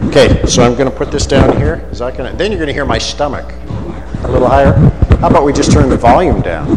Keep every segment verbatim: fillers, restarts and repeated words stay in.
Okay, so I'm going to put this down here. Is that going to? Then you're going to hear my stomach a little higher. How about we just turn the volume down?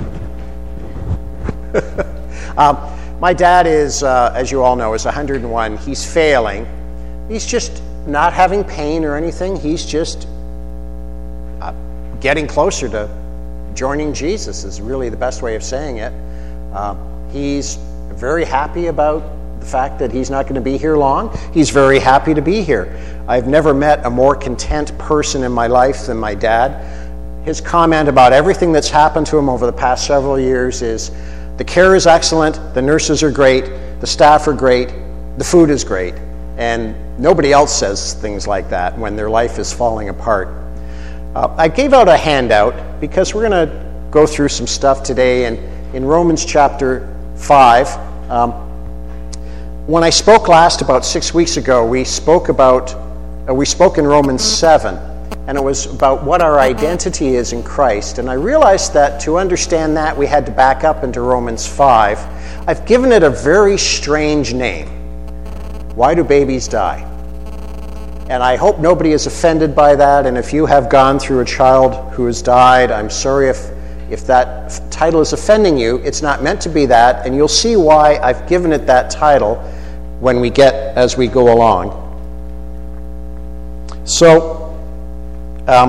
um, my dad is, uh, as you all know, is one hundred and one. He's failing. He's just not having pain or anything. He's just uh, getting closer to joining Jesus is really the best way of saying it. Uh, he's very happy about the fact that he's not going to be here long. He's very happy to be here. I've never met a more content person in my life than my dad. His comment about everything that's happened to him over the past several years is, the care is excellent, the nurses are great, the staff are great, the food is great. And nobody else says things like that when their life is falling apart. Uh, I gave out a handout because we're going to go through some stuff today. And in Romans chapter five, um, when I spoke last about six weeks ago, we spoke about, uh, we spoke in Romans seven, and it was about what our identity is in Christ. And I realized that to understand that, we had to back up into Romans five. I've given it a very strange name. Why do babies die? And I hope nobody is offended by that. And if you have gone through a child who has died, I'm sorry if, if that f- title is offending you. It's not meant to be that. And you'll see why I've given it that title when we get, as we go along. So, um,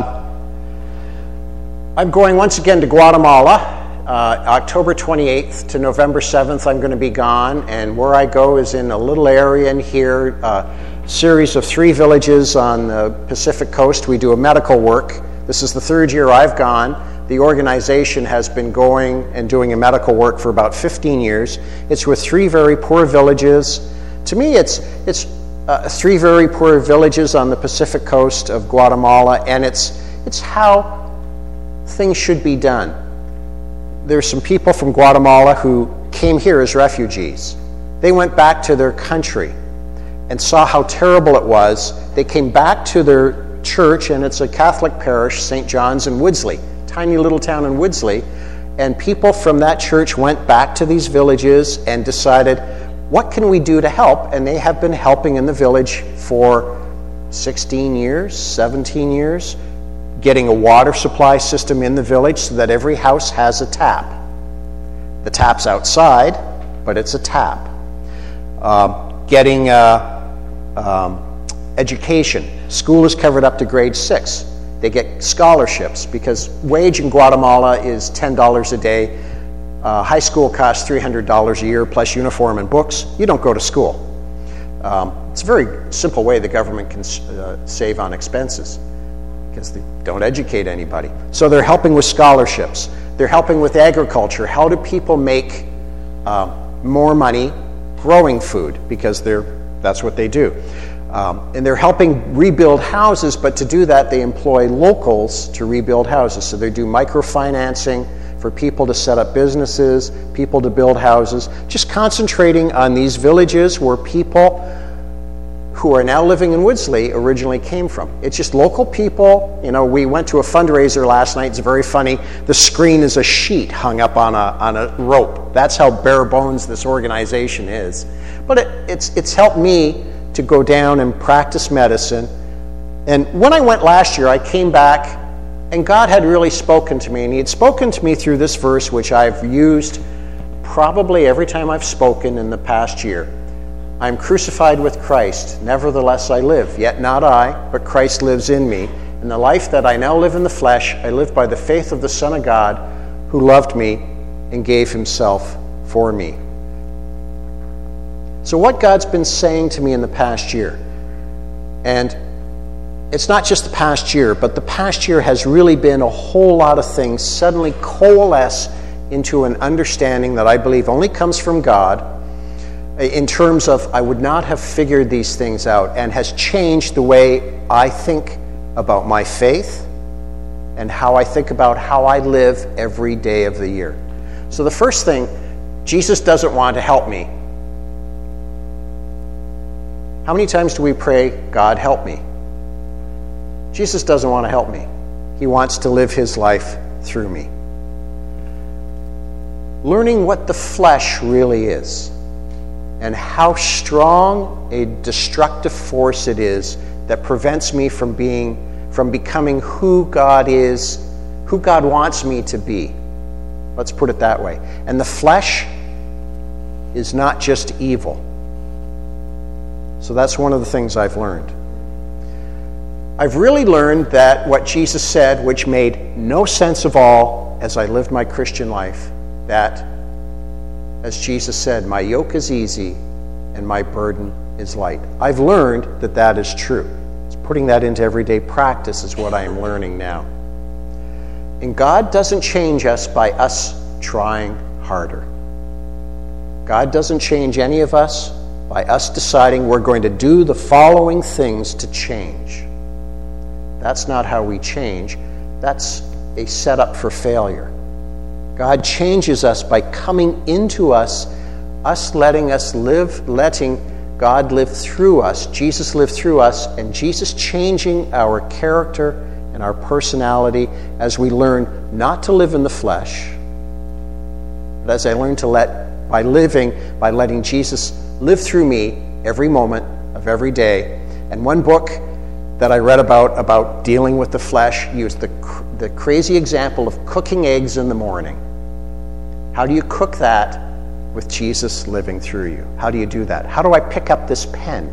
I'm going once again to Guatemala. Uh, October twenty-eighth to November seventh, I'm going to be gone, and where I go is in a little area in here, a uh, series of three villages on the Pacific coast. We do a medical work. This is the third year I've gone. The organization has been going and doing a medical work for about fifteen years. It's with three very poor villages. To me, it's it's uh, three very poor villages on the Pacific coast of Guatemala, and it's it's how things should be done. There's some people from Guatemala who came here as refugees. They went back to their country and saw how terrible it was. They came back to their church, and it's a Catholic parish, Saint John's in Woodsley, tiny little town in Woodsley. And people from that church went back to these villages and decided, what can we do to help? And they have been helping in the village for sixteen years, seventeen years, getting a water supply system in the village so that every house has a tap. The tap's outside, but it's a tap. Uh, getting uh, um, education. School is covered up to grade six. They get scholarships because wage in Guatemala is ten dollars a day. Uh, high school costs three hundred dollars a year plus uniform and books. You don't go to school. Um, it's a very simple way the government can uh, save on expenses, because they don't educate anybody. So they're helping with scholarships. They're helping with agriculture. How do people make uh, more money growing food? Because they're that's what they do. Um, and they're helping rebuild houses, but to do that, they employ locals to rebuild houses. So they do microfinancing for people to set up businesses, people to build houses, just concentrating on these villages where people who are now living in Woodsley originally came from. It's just local people. You know, we went to a fundraiser last night. It's very funny. The screen is a sheet hung up on a on a rope. That's how bare bones this organization is. But it, it's it's helped me to go down and practice medicine. And when I went last year, I came back, and God had really spoken to me. And He had spoken to me through this verse, which I've used probably every time I've spoken in the past year. I am crucified with Christ, nevertheless I live, yet not I, but Christ lives in me. In the life that I now live in the flesh, I live by the faith of the Son of God, who loved me and gave Himself for me. So what God's been saying to me in the past year, and it's not just the past year, but the past year has really been a whole lot of things suddenly coalesce into an understanding that I believe only comes from God, in terms of I would not have figured these things out, and has changed the way I think about my faith and how I think about how I live every day of the year. So the first thing, Jesus doesn't want to help me. How many times do we pray, God help me? Jesus doesn't want to help me. He wants to live His life through me. Learning what the flesh really is. and how strong a destructive force it is that prevents me from being, from becoming who God is, who God wants me to be. Let's put it that way. And the flesh is not just evil. So that's one of the things I've learned. I've really learned that what Jesus said, which made no sense of all as I lived my Christian life, that, as Jesus said, my yoke is easy and my burden is light. I've learned that that is true. It's putting that into everyday practice is what I am learning now. And God doesn't change us by us trying harder. God doesn't change any of us by us deciding we're going to do the following things to change. That's not how we change. That's a setup for failure. God changes us by coming into us, us letting us live, letting God live through us, Jesus live through us, and Jesus changing our character and our personality as we learn not to live in the flesh, but as I learn to let, by living, by letting Jesus live through me every moment of every day. And one book that I read about, about dealing with the flesh, used the, the crazy example of cooking eggs in the morning. How do you cook that with Jesus living through you? How do you do that? How do I pick up this pen?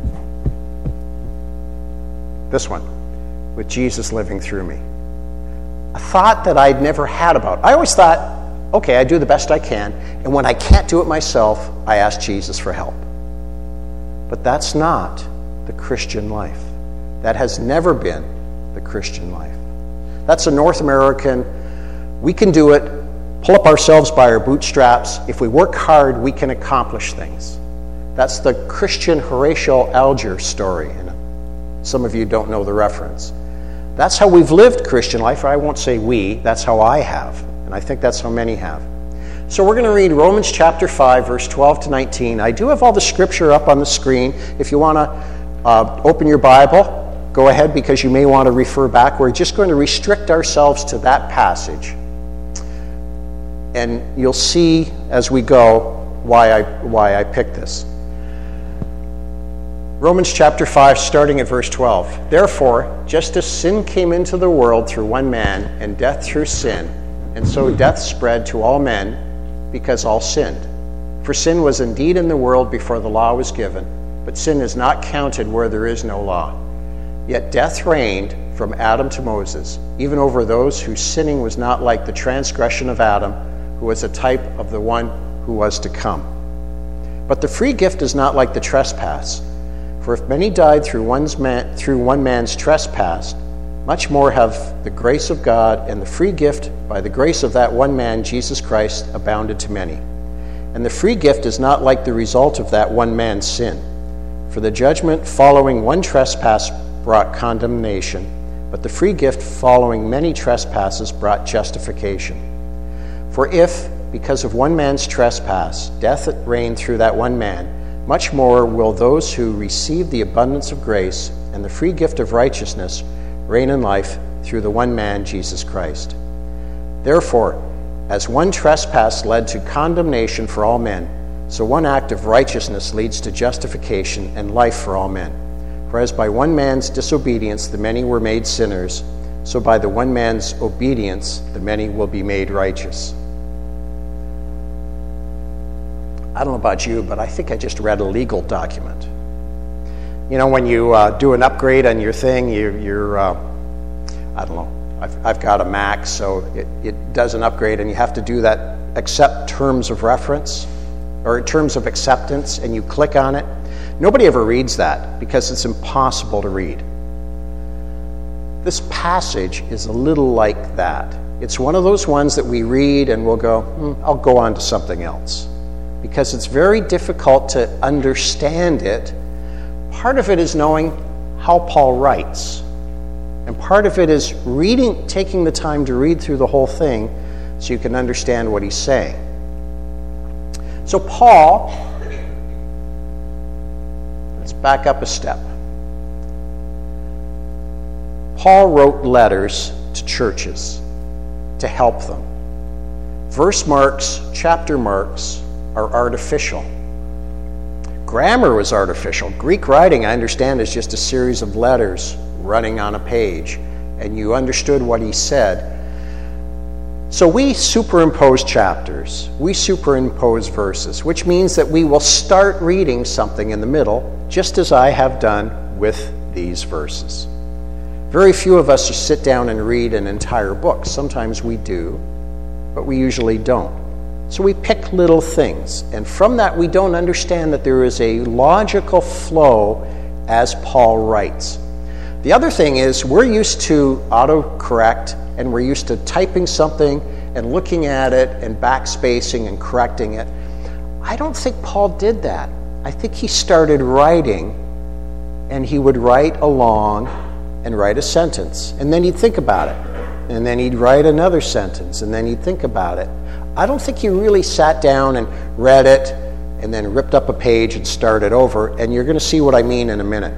This one, with Jesus living through me. A thought that I'd never had about. I always thought, okay, I do the best I can, and when I can't do it myself, I ask Jesus for help. But that's not the Christian life. That has never been the Christian life. That's a North American, we can do it, pull up ourselves by our bootstraps. If we work hard, we can accomplish things. That's the Christian Horatio Alger story. And some of you don't know the reference. That's how we've lived Christian life. I won't say we, that's how I have. And I think that's how many have. So we're going to read Romans chapter five, verse twelve to nineteen. I do have all the scripture up on the screen. If you want to uh, open your Bible, go ahead, because you may want to refer back. We're just going to restrict ourselves to that passage. And you'll see as we go why I, why I picked this. Romans chapter five, starting at verse twelve. Therefore, just as sin came into the world through one man, and death through sin, and so death spread to all men, because all sinned. For sin was indeed in the world before the law was given, but sin is not counted where there is no law. Yet death reigned from Adam to Moses, even over those whose sinning was not like the transgression of Adam, who was a type of the one who was to come. But the free gift is not like the trespass. For if many died through, one's man, through one man's trespass, much more have the grace of God and the free gift by the grace of that one man, Jesus Christ, abounded to many. And the free gift is not like the result of that one man's sin. For the judgment following one trespass brought condemnation, but the free gift following many trespasses brought justification. For if, because of one man's trespass, death reigned through that one man, much more will those who receive the abundance of grace and the free gift of righteousness reign in life through the one man, Jesus Christ. Therefore, as one trespass led to condemnation for all men, so one act of righteousness leads to justification and life for all men. For as by one man's disobedience the many were made sinners, so by the one man's obedience the many will be made righteous. I don't know about you, but I think I just read a legal document. You know, when you uh, do an upgrade on your thing, you, you're, uh, I don't know, I've, I've got a Mac, so it, it does an upgrade, and you have to do that accept terms of reference, or terms of acceptance, and you click on it. Nobody ever reads that, because it's impossible to read. This passage is a little like that. It's one of those ones that we read and we'll go, hmm, I'll go on to something else. Because it's very difficult to understand it. Part of it is knowing how Paul writes. And part of it is reading, taking the time to read through the whole thing so you can understand what he's saying. So Paul, let's back up a step. Paul wrote letters to churches to help them. Verse marks, chapter marks are artificial. grammar was artificial. Greek writing, I understand, is just a series of letters running on a page, and you understood what he said. So we superimpose chapters, we superimpose verses, which means that we will start reading something in the middle, just as I have done with these verses. Very few of us just sit down and read an entire book. Sometimes we do, but we usually don't. So we pick little things, and from that we don't understand that there is a logical flow as Paul writes. The other thing is we're used to autocorrect, and we're used to typing something and looking at it and backspacing and correcting it. I don't think Paul did that. I think he started writing, and he would write along and write a sentence, and then he'd think about it, and then he'd write another sentence, and then he'd think about it. I don't think he really sat down and read it and then ripped up a page and started over, and you're going to see what I mean in a minute.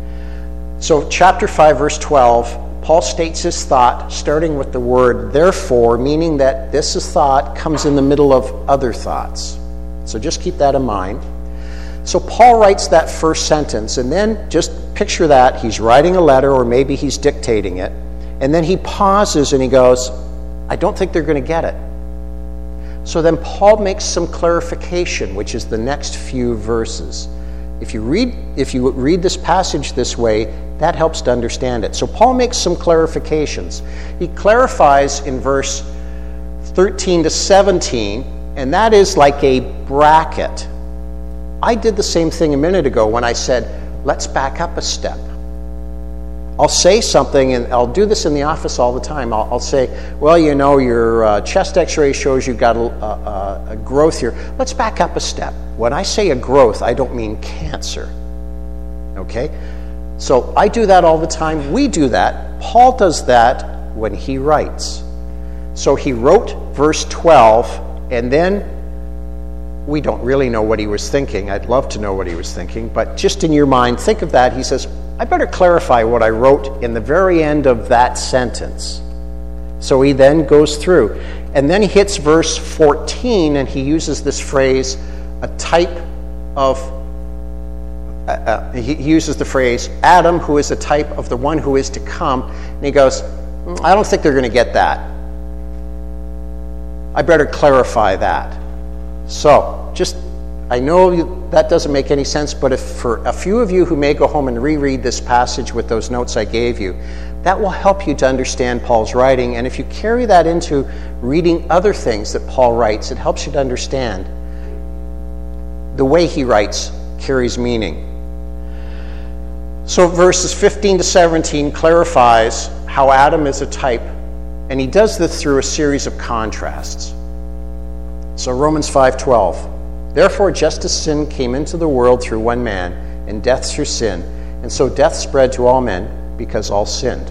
So chapter five, verse twelve, Paul states his thought, starting with the word therefore, meaning that this thought comes in the middle of other thoughts. So just keep that in mind. So Paul writes that first sentence, and then just picture that he's writing a letter, or maybe he's dictating it, and then he pauses and he goes, I don't think they're going to get it. So then Paul makes some clarification, which is the next few verses. If you read if you read this passage this way, that helps to understand it. So Paul makes some clarifications. He clarifies in verse thirteen to seventeen, and that is like a bracket. I did the same thing a minute ago when I said, let's back up a step. I'll say something, and I'll do this in the office all the time. I'll, I'll say, well, you know, your uh, chest x-ray shows you've got a, a, a growth here. Let's back up a step. When I say a growth, I don't mean cancer. Okay? So I do that all the time. We do that. Paul does that when he writes. So he wrote verse twelve, and then we don't really know what he was thinking. I'd love to know what he was thinking, but just in your mind, think of that. He says, I better clarify what I wrote in the very end of that sentence. So he then goes through, and then he hits verse fourteen, and he uses this phrase, a type of, uh, uh, he uses the phrase, Adam, who is a type of the one who is to come, and he goes, I don't think they're going to get that. I better clarify that. So, just, I know you, that doesn't make any sense, but if for a few of you who may go home and reread this passage with those notes I gave you, that will help you to understand Paul's writing. And if you carry that into reading other things that Paul writes, it helps you to understand the way he writes carries meaning. So verses fifteen to seventeen clarifies how Adam is a type, and he does this through a series of contrasts. So Romans five twelve, therefore just as sin came into the world through one man, and death through sin, and so death spread to all men because all sinned.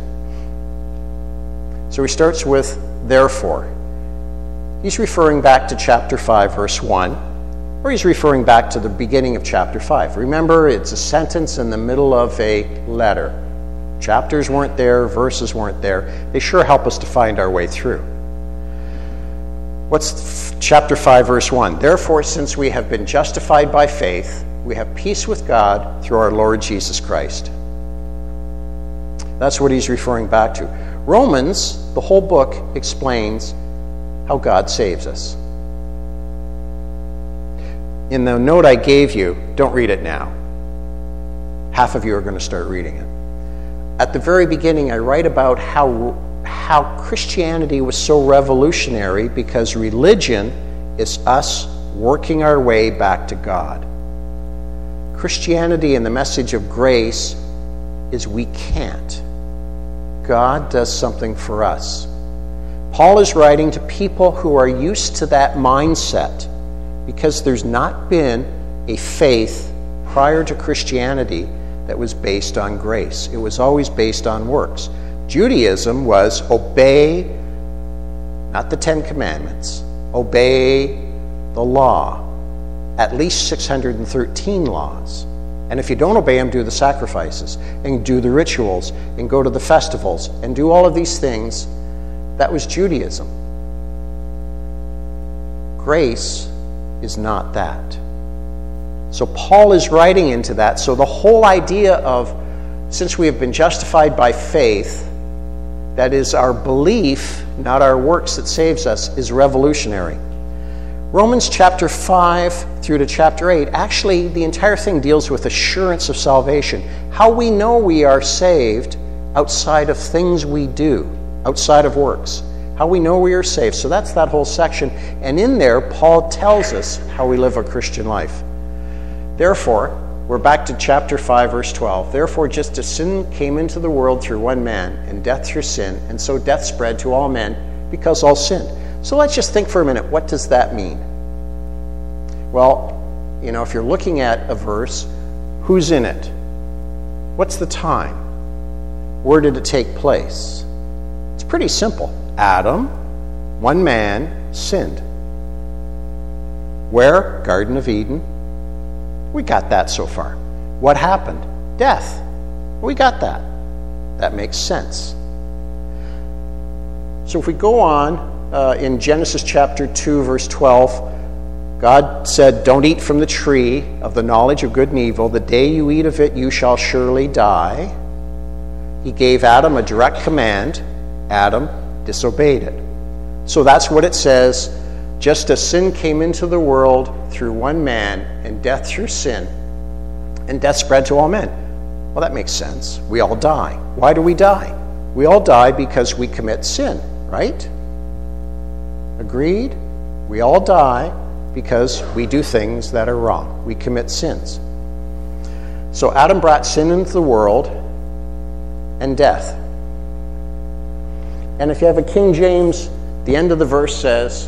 So he starts with therefore. He's referring back to chapter five, verse one, or he's referring back to the beginning of chapter five. Remember, it's a sentence in the middle of a letter. Chapters weren't there, verses weren't there. They sure help us to find our way through. What's chapter five, verse one? Therefore, since we have been justified by faith, we have peace with God through our Lord Jesus Christ. That's what he's referring back to. Romans, the whole book, explains how God saves us. In the note I gave you, don't read it now. Half of you are going to start reading it. At the very beginning, I write about how how Christianity was so revolutionary because religion is us working our way back to God. Christianity and the message of grace is we can't. God does something for us. Paul is writing to people who are used to that mindset because there's not been a faith prior to Christianity that was based on grace. It was always based on works. Judaism was obey, not the Ten Commandments, obey the law, at least six hundred thirteen laws. And if you don't obey them, do the sacrifices, and do the rituals, and go to the festivals, and do all of these things. That was Judaism. Grace is not that. So Paul is writing into that. So the whole idea of, since we have been justified by faith, that is our belief, not our works, that saves us, is revolutionary. Romans chapter five through to chapter eight, actually the entire thing deals with assurance of salvation. How we know we are saved outside of things we do, outside of works. How we know we are saved. So that's that whole section. And in there, Paul tells us how we live a Christian life. Therefore, we're back to chapter five, verse twelve. Therefore, just as sin came into the world through one man, and death through sin, and so death spread to all men, because all sinned. So let's just think for a minute, what does that mean? Well, you know, if you're looking at a verse, who's in it? What's the time? Where did it take place? It's pretty simple. Adam, one man, sinned. Where? Garden of Eden. We got that so far. What happened? Death. We got that. That makes sense. So if we go on, uh, in Genesis chapter two, verse twelve, God said, don't eat from the tree of the knowledge of good and evil. The day you eat of it, you shall surely die. He gave Adam a direct command. Adam disobeyed it. So that's what it says. Just as sin came into the world through one man, and death through sin, and death spread to all men. Well, that makes sense. We all die. Why do we die? We all die because we commit sin, right? Agreed? We all die because we do things that are wrong. We commit sins. So Adam brought sin into the world and death. And if you have a King James, the end of the verse says,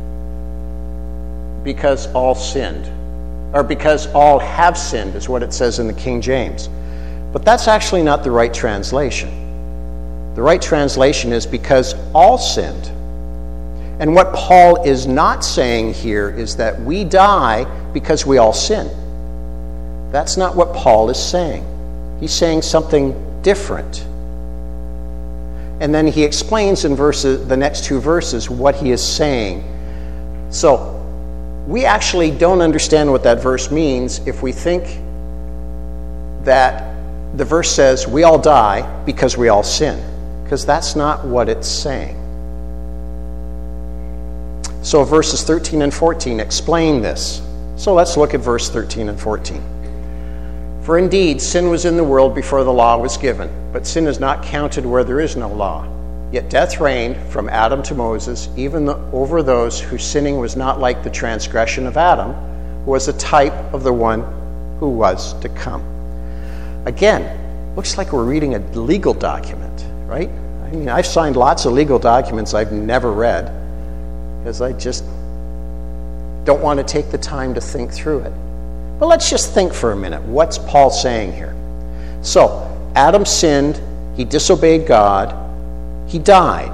because all sinned. Or because all have sinned is what it says in the King James. But that's actually not the right translation. The right translation is because all sinned. And what Paul is not saying here is that we die because we all sin. That's not what Paul is saying. He's saying something different. And then he explains in verses, the next two verses what he is saying. So, we actually don't understand what that verse means if we think that the verse says we all die because we all sin. Because that's not what it's saying. So verses thirteen and fourteen explain this. So let's look at verse thirteen and fourteen. For indeed, sin was in the world before the law was given, but sin is not counted where there is no law. Yet death reigned from Adam to Moses, even the, over those whose sinning was not like the transgression of Adam, who was a type of the one who was to come. Again, looks like we're reading a legal document, right? I mean, I've signed lots of legal documents I've never read, because I just don't want to take the time to think through it. But let's just think for a minute. What's Paul saying here? So, Adam sinned, he disobeyed God, he died.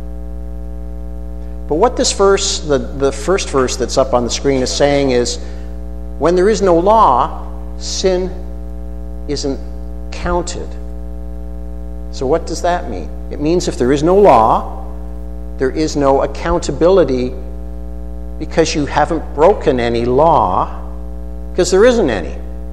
But what this verse, the, the first verse that's up on the screen is saying is, when there is no law, sin isn't counted. So what does that mean? It means if there is no law, there is no accountability because you haven't broken any law, because there isn't any.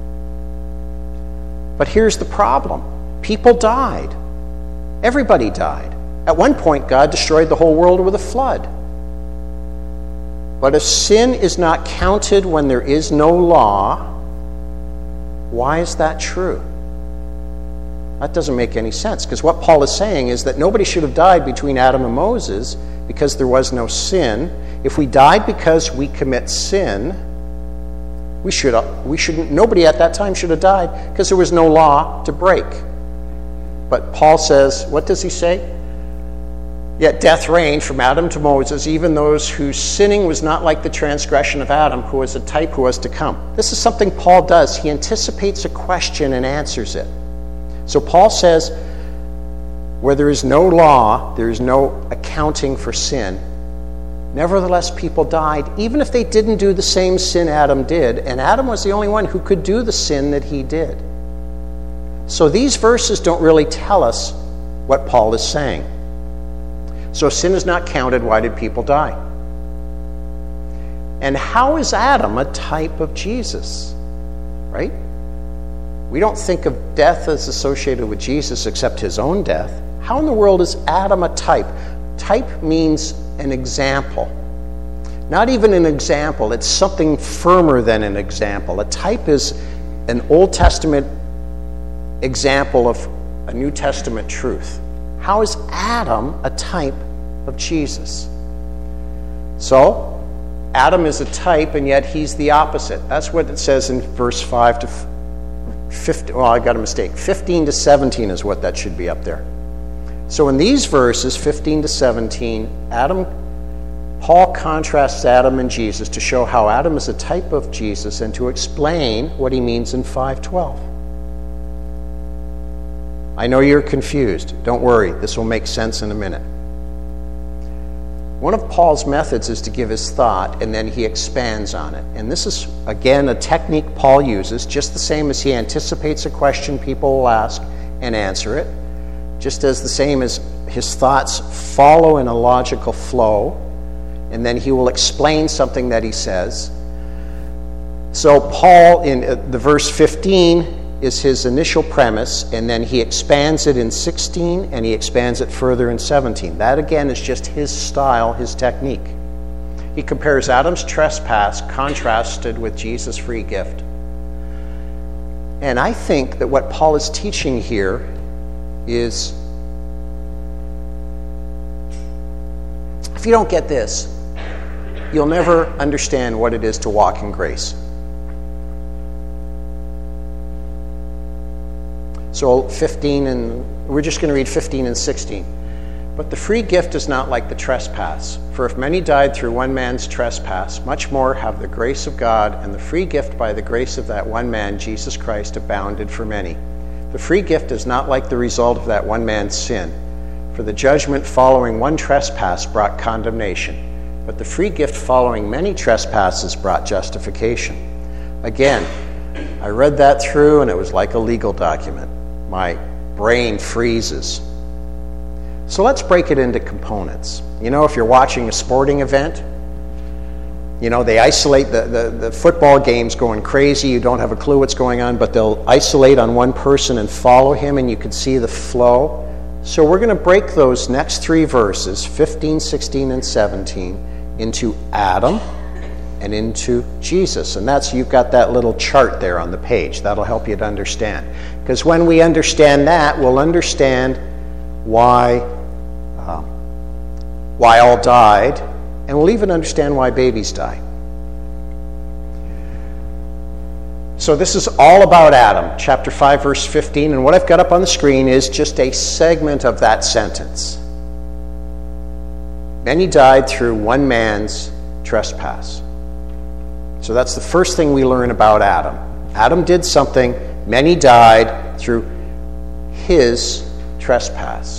But here's the problem. People died. Everybody died. At one point, God destroyed the whole world with a flood. But if sin is not counted when there is no law, why is that true? That doesn't make any sense, because what Paul is saying is that nobody should have died between Adam and Moses because there was no sin. If we died because we commit sin, we should we shouldn't nobody at that time should have died because there was no law to break. But Paul says, what does he say? Yet death reigned from Adam to Moses, even those whose sinning was not like the transgression of Adam, who was a type who was to come. This is something Paul does. He anticipates a question and answers it. So Paul says, where there is no law, there is no accounting for sin. Nevertheless, people died, even if they didn't do the same sin Adam did. And Adam was the only one who could do the sin that he did. So these verses don't really tell us what Paul is saying. So if sin is not counted, why did people die? And how is Adam a type of Jesus? right? We don't think of death as associated with Jesus except his own death. How in the world is Adam a type? Type means an example. Not even an example, it's something firmer than an example. A type is an Old Testament example of a New Testament truth. How is Adam a type of Jesus? So, Adam is a type, and yet he's the opposite. That's what it says in verse five to fifteen. Well, I got a mistake. fifteen to seventeen is what that should be up there. So in these verses, fifteen to seventeen, Adam, Paul contrasts Adam and Jesus to show how Adam is a type of Jesus and to explain what he means in five twelve. I know you're confused. Don't worry, this will make sense in a minute. One of Paul's methods is to give his thought and then he expands on it. And this is, again, a technique Paul uses, just the same as he anticipates a question people will ask and answer it, just as the same as his thoughts follow in a logical flow, and then he will explain something that he says. So Paul, in the verse fifteen, is his initial premise, and then he expands it in sixteen, and he expands it further in seventeen. That, again, is just his style, his technique. He compares Adam's trespass contrasted with Jesus' free gift. And I think that what Paul is teaching here is, if you don't get this, you'll never understand what it is to walk in grace. So fifteen, and we're just going to read fifteen and sixteen. But the free gift is not like the trespass. For if many died through one man's trespass, much more have the grace of God and the free gift by the grace of that one man, Jesus Christ, abounded for many. The free gift is not like the result of that one man's sin. For the judgment following one trespass brought condemnation, but the free gift following many trespasses brought justification. Again, I read that through and it was like a legal document. My brain freezes. So let's break it into components. You know, if you're watching a sporting event, you know, they isolate the, the, the football game's going crazy, you don't have a clue what's going on, but they'll isolate on one person and follow him and you can see the flow. So we're going to break those next three verses, fifteen, sixteen, and seventeen, into Adam and into Jesus. And that's, you've got that little chart there on the page. That'll help you to understand. Because when we understand that, we'll understand why, uh, why all died, and we'll even understand why babies die. So this is all about Adam, chapter five, verse fifteen, and what I've got up on the screen is just a segment of that sentence. Many died through one man's trespass. So that's the first thing we learn about Adam. Adam did something, many died through his trespass.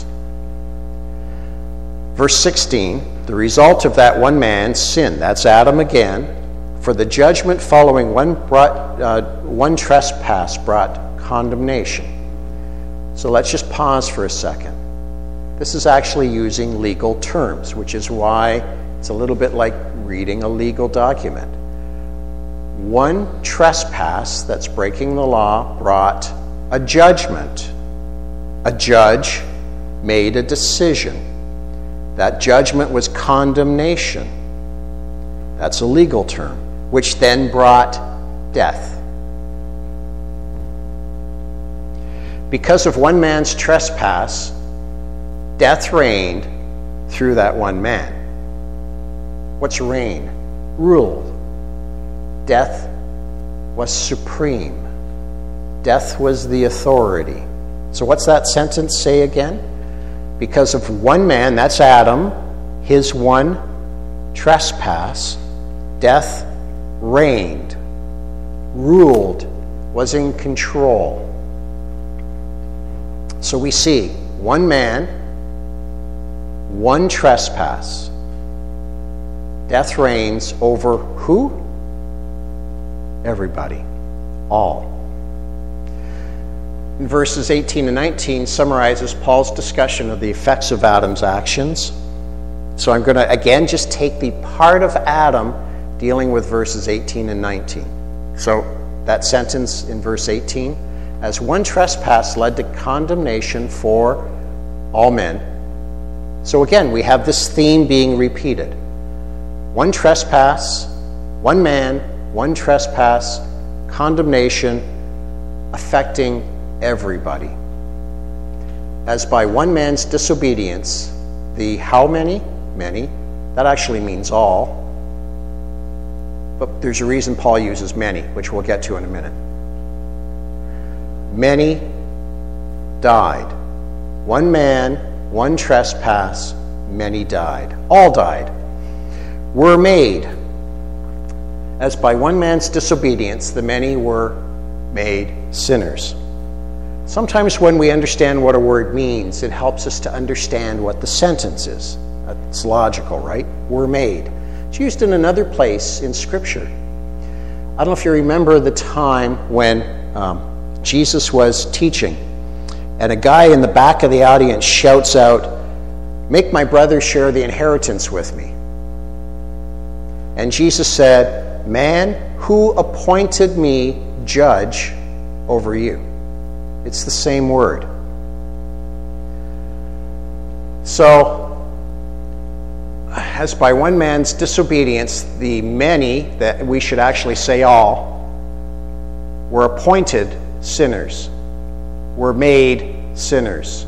Verse sixteen, the result of that one man's sin, that's Adam again, for the judgment following one brought uh, one trespass brought condemnation. So let's just pause for a second. This is actually using legal terms, which is why it's a little bit like reading a legal document. One trespass that's breaking the law brought a judgment. A judge made a decision. That judgment was condemnation. That's a legal term, which then brought death. Because of one man's trespass, death reigned through that one man. What's reign? Ruled. Death was supreme. Death was the authority. So what's that sentence say again? Because of one man, that's Adam, his one trespass, death reigned, ruled, was in control. So we see one man, one trespass. Death reigns over who? Everybody. All. In verses eighteen and nineteen summarizes Paul's discussion of the effects of Adam's actions. So I'm going to again just take the part of Adam dealing with verses eighteen and nineteen. So that sentence in verse eighteen, as one trespass led to condemnation for all men. So again, we have this theme being repeated. One trespass, one man, one trespass, condemnation affecting everybody. As by one man's disobedience, the how many? Many. That actually means all. But there's a reason Paul uses many, which we'll get to in a minute. Many died. One man, one trespass, many died. All died. Were made. As by one man's disobedience, the many were made sinners. Sometimes when we understand what a word means, it helps us to understand what the sentence is. It's logical, right? Were made. It's used in another place in Scripture. I don't know if you remember the time when um, Jesus was teaching, and a guy in the back of the audience shouts out, "Make my brother share the inheritance with me." And Jesus said, "Man, who appointed me judge over you?" It's the same word. So, as by one man's disobedience, the many, that we should actually say all, were appointed sinners, were made sinners.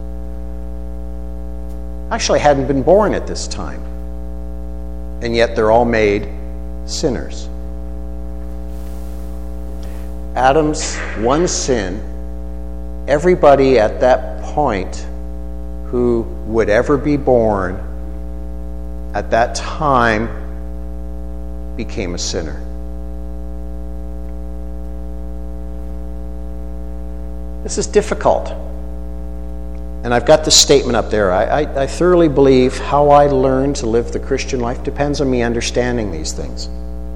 Actually hadn't been born at this time, and yet they're all made sinners. Adam's one sin, everybody at that point who would ever be born at that time became a sinner. This is difficult. And I've got this statement up there. I, I, I thoroughly believe how I learn to live the Christian life depends on me understanding these things.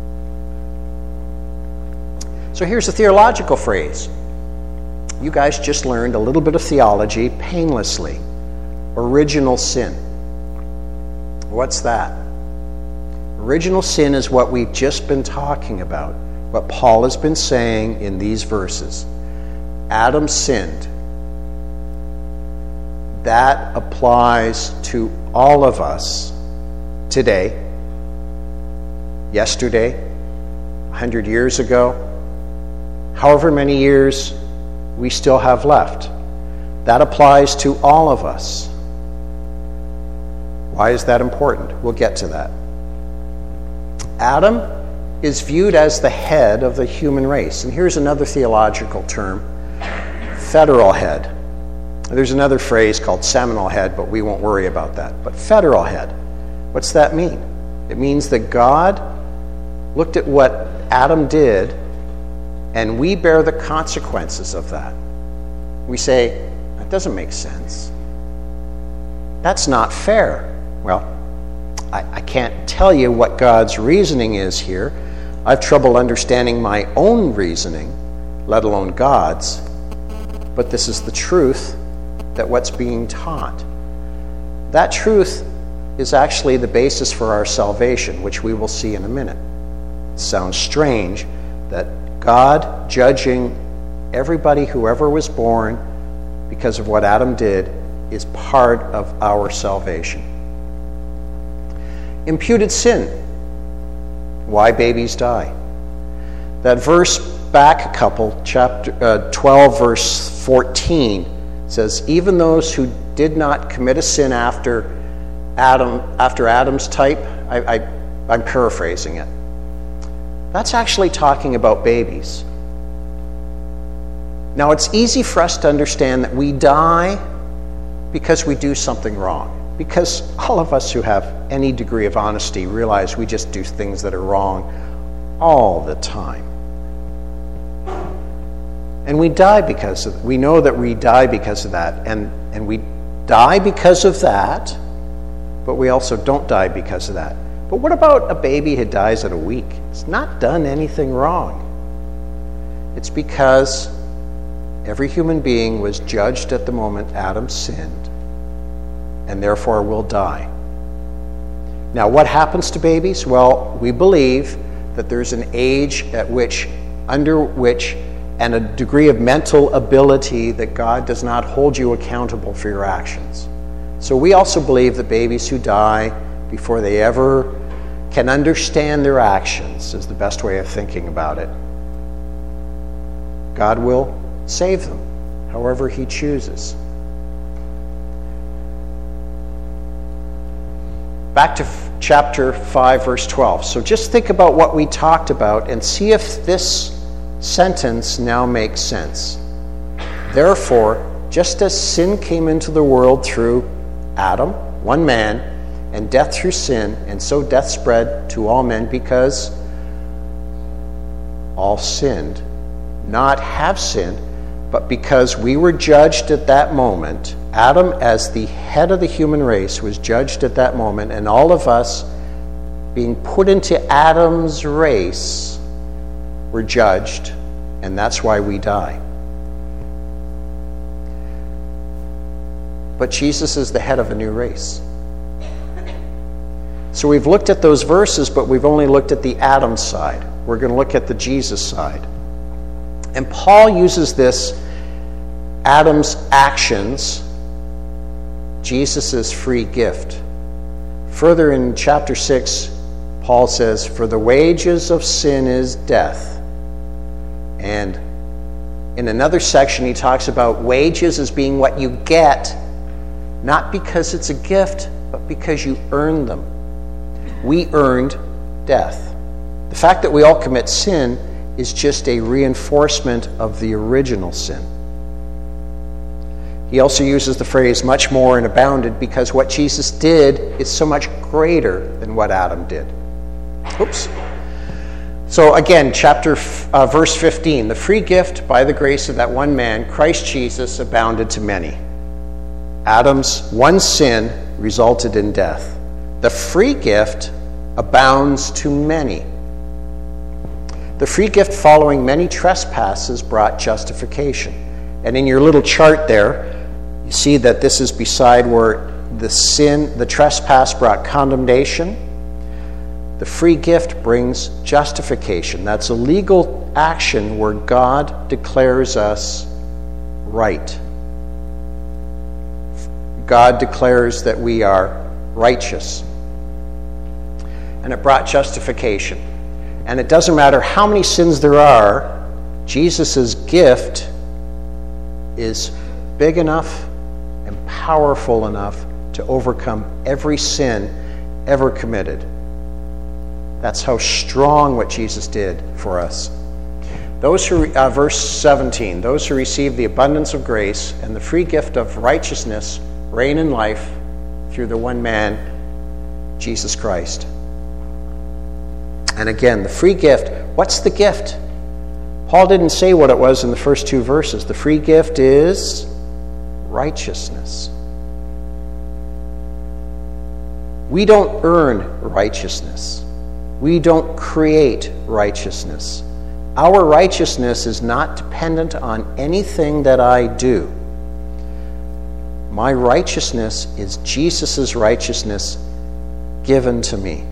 So here's a theological phrase. You guys just learned a little bit of theology painlessly. Original sin. What's that? Original sin is what we've just been talking about, what Paul has been saying in these verses. Adam sinned. That applies to all of us today, yesterday, a hundred years ago, however many years we still have left. That applies to all of us. Why is that important? We'll get to that. Adam is viewed as the head of the human race. And here's another theological term, federal head. There's another phrase called seminal head, but we won't worry about that. But federal head, what's that mean? It means that God looked at what Adam did, and we bear the consequences of that. We say, that doesn't make sense. That's not fair. Well, I, I can't tell you what God's reasoning is here. I have trouble understanding my own reasoning, let alone God's. But this is the truth that what's being taught. That truth is actually the basis for our salvation, which we will see in a minute. It sounds strange that God judging everybody who ever was born because of what Adam did is part of our salvation. Imputed sin. Why babies die. That verse back a couple, chapter uh, twelve, verse fourteen, says, even those who did not commit a sin after Adam, after Adam's type, I, I, I'm paraphrasing it. That's actually talking about babies. Now, it's easy for us to understand that we die because we do something wrong. Because all of us who have any degree of honesty realize we just do things that are wrong all the time. And we die because of, we know that we die because of that. And, and we die because of that, but we also don't die because of that. But what about a baby who dies at a week? It's not done anything wrong. It's because every human being was judged at the moment Adam sinned, and therefore will die. Now, what happens to babies? Well, we believe that there's an age at which under which, and a degree of mental ability that God does not hold you accountable for your actions. So we also believe that babies who die before they ever can understand their actions is the best way of thinking about it. God will save them, however he chooses. Back to f- chapter five, verse twelve. So just think about what we talked about and see if this sentence now makes sense. Therefore, just as sin came into the world through Adam, one man, and death through sin, and so death spread to all men because all sinned. Not have sinned, but because we were judged at that moment. Adam, as the head of the human race, was judged at that moment, and all of us, being put into Adam's race, were judged, and that's why we die. But Jesus is the head of a new race. So we've looked at those verses, but we've only looked at the Adam side. We're going to look at the Jesus side. And Paul uses this Adam's actions, Jesus' free gift. Further in chapter six, Paul says, "For the wages of sin is death." And in another section, he talks about wages as being what you get, not because it's a gift, but because you earned them. We earned death. The fact that we all commit sin is just a reinforcement of the original sin. He also uses the phrase much more and abounded because what Jesus did is so much greater than what Adam did. Oops. So again, chapter uh, verse fifteen, the free gift by the grace of that one man, Christ Jesus, abounded to many. Adam's one sin resulted in death. The free gift abounds to many. The free gift following many trespasses brought justification. And in your little chart there, you see that this is beside where the sin, the trespass brought condemnation. The free gift brings justification. That's a legal action where God declares us right. God declares that we are righteous. And it brought justification. And it doesn't matter how many sins there are, Jesus' gift is big enough and powerful enough to overcome every sin ever committed. That's how strong what Jesus did for us. Those who, uh, verse seventeen, those who receive the abundance of grace and the free gift of righteousness reign in life through the one man, Jesus Christ. And again, the free gift, what's the gift? Paul didn't say what it was in the first two verses. The free gift is righteousness. We don't earn righteousness. We don't create righteousness. Our righteousness is not dependent on anything that I do. My righteousness is Jesus' righteousness given to me.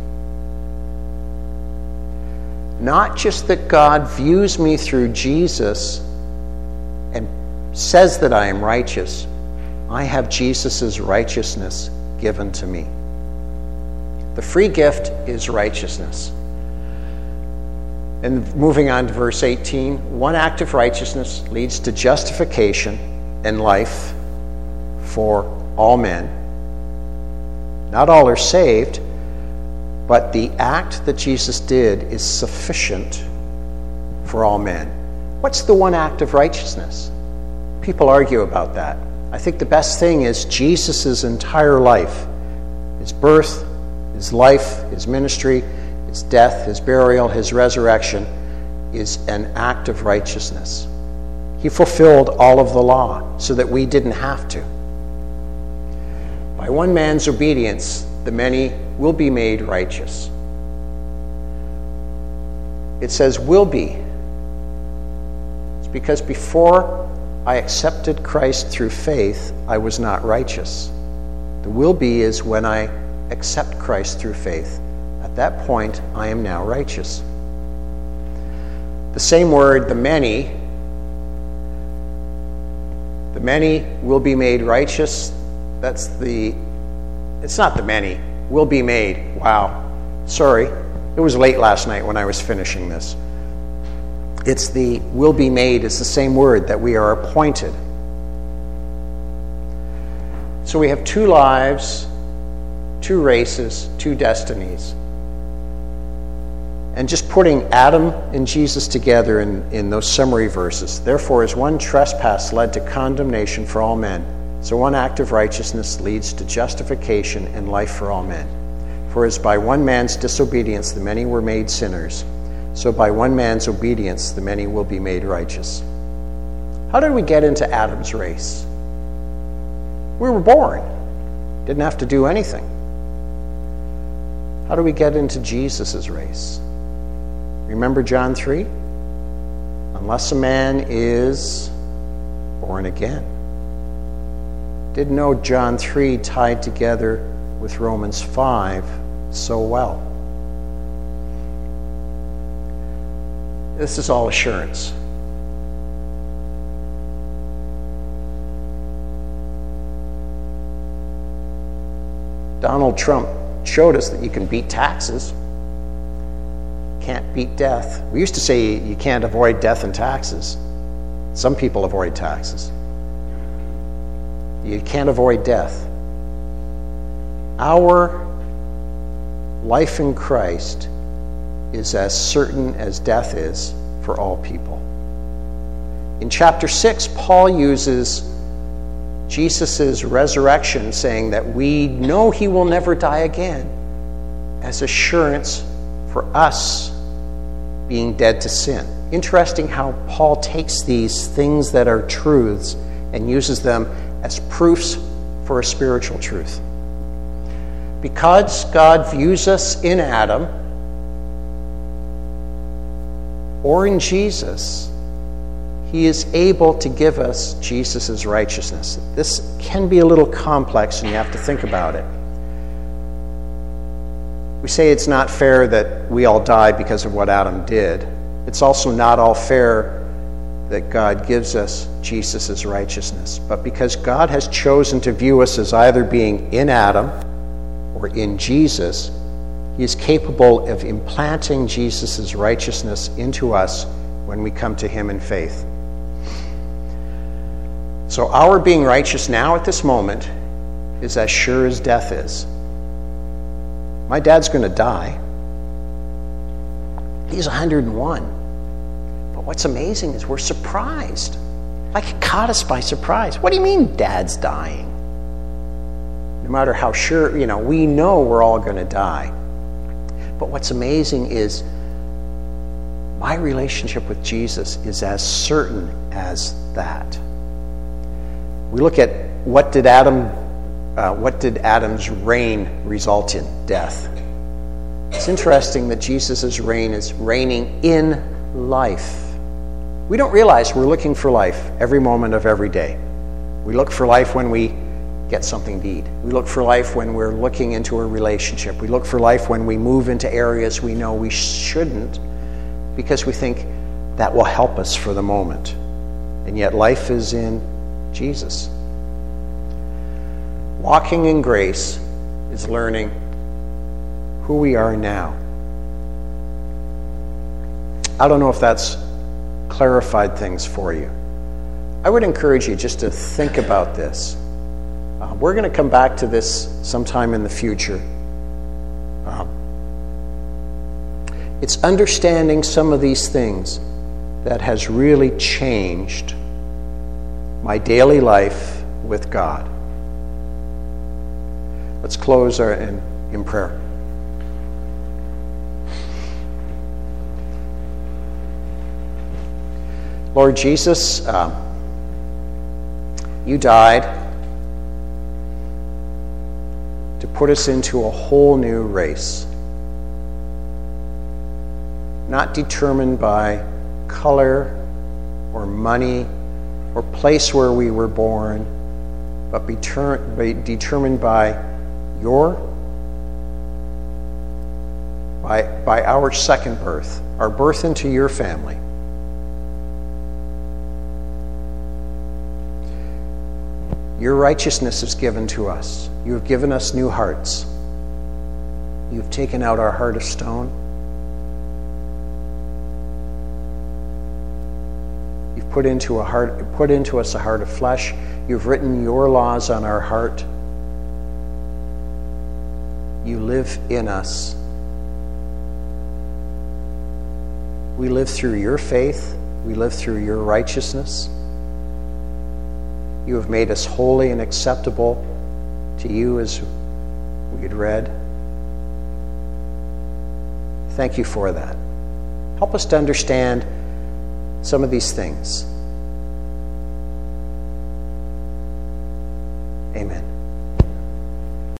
Not just that God views me through Jesus and says that I am righteous. I have Jesus' righteousness given to me. The free gift is righteousness. And moving on to verse eighteen, one act of righteousness leads to justification and life for all men. Not all are saved, but the act that Jesus did is sufficient for all men. What's the one act of righteousness? People argue about that. I think the best thing is Jesus' entire life. His birth, his life, his ministry, his death, his burial, his resurrection is an act of righteousness. He fulfilled all of the law so that we didn't have to. By one man's obedience, the many will be made righteous. It says will be. It's because before I accepted Christ through faith, I was not righteous. The will be is when I accept Christ through faith. At that point, I am now righteous. The same word, the many, the many will be made righteous. That's the, it's not the many, will be made. Wow. Sorry, it was late last night when I was finishing this. It's the will be made, it's the same word, that we are appointed. So we have two lives, two races, two destinies. And just putting Adam and Jesus together in, in those summary verses. Therefore, as one trespass led to condemnation for all men, so one act of righteousness leads to justification and life for all men. For as by one man's disobedience the many were made sinners, so by one man's obedience the many will be made righteous. How did we get into Adam's race? We were born. Didn't have to do anything. How do we get into Jesus' race? Remember John three? Unless a man is born again. Didn't know John three tied together with Romans five so well. This is all assurance. Donald Trump showed us that you can beat taxes. Can't beat death. We used to say you can't avoid death and taxes. Some people avoid taxes. You can't avoid death. Our life in Christ is as certain as death is for all people. In chapter six, Paul uses Jesus' resurrection, saying that we know he will never die again, as assurance for us being dead to sin. Interesting how Paul takes these things that are truths and uses them as proofs for a spiritual truth. Because God views us in Adam or in Jesus, he is able to give us Jesus' righteousness. This can be a little complex and you have to think about it. We say it's not fair that we all die because of what Adam did. It's also not all fair that God gives us Jesus' righteousness. But because God has chosen to view us as either being in Adam or in Jesus, he is capable of implanting Jesus' righteousness into us when we come to him in faith. So our being righteous now at this moment is as sure as death is. My dad's going to die. He's one hundred and one. But what's amazing is we're surprised. Like it caught us by surprise. What do you mean dad's dying? No matter how sure, you know, we know we're all going to die. But what's amazing is my relationship with Jesus is as certain as that. We look at what did Adam, uh, what did Adam's reign result in? Death. It's interesting that Jesus' reign is reigning in life. We don't realize we're looking for life every moment of every day. We look for life when we get something to eat. We look for life when we're looking into a relationship. We look for life when we move into areas we know we shouldn't because we think that will help us for the moment. And yet life is in Jesus. Walking in grace is learning who we are now. I don't know if that's clarified things for you. I would encourage you just to think about this. Uh, we're going to come back to this sometime in the future. Um, it's understanding some of these things that has really changed my daily life with God. Let's close our, in, in prayer. Lord Jesus, uh, you died to put us into a whole new race, not determined by color or money or place where we were born, but be, ter- be determined by your, by, by our second birth, our birth into your family. Your righteousness is given to us. You have given us new hearts. You've taken out our heart of stone. You've put into a heart, put into us a heart of flesh. You've written your laws on our heart. You live in us. We live through your faith. We live through your righteousness. You have made us holy and acceptable to you, as we had read. Thank you for that. Help us to understand some of these things. Amen.